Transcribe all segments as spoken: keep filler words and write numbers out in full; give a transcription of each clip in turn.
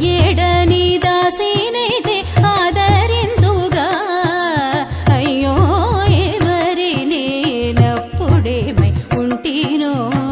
అయ్యేడని దాసినైతే ఆదరిందుగా అయ్యో ఎవరి నేనప్పుడేమై ఉంటినో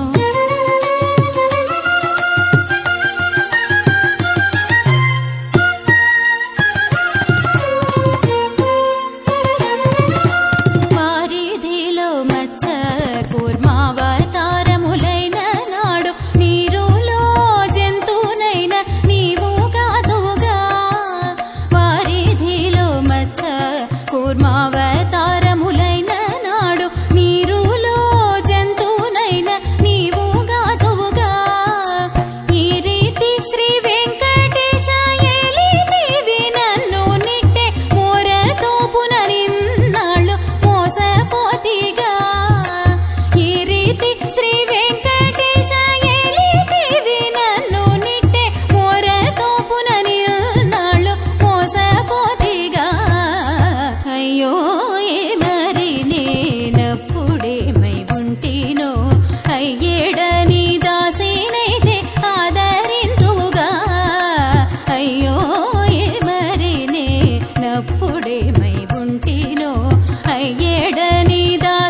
వారిధిలో మచ్చ కూర్మావతారములైన నాడు నీరులో జంతువునైన నీవు కాదుగా వారిధిలో మచ్చ కూర్మావతారములైన నాడు నీరులో జంతువునైన నీవు కాదుగా ఈ రీతి శ్రీ వెంకటేశ ఏలితివి నన్ను నిట్టే మోరతోపున నిన్నాళ్ళు మోసపోతిగా ఈ రీతి శ్రీ వెంకటేశ ఏలితివి నన్ను నిట్టే మోరతోపున నిన్నాళ్ళు మోసపోతిగా అయ్యో మరి నేనప్పుడేమై ఉంటినో అయ్యేడని దాసినైతే ఆదరిందుగా అయ్యో మరి నేనప్పుడేమై ఉంటినో అయ్యేడని దా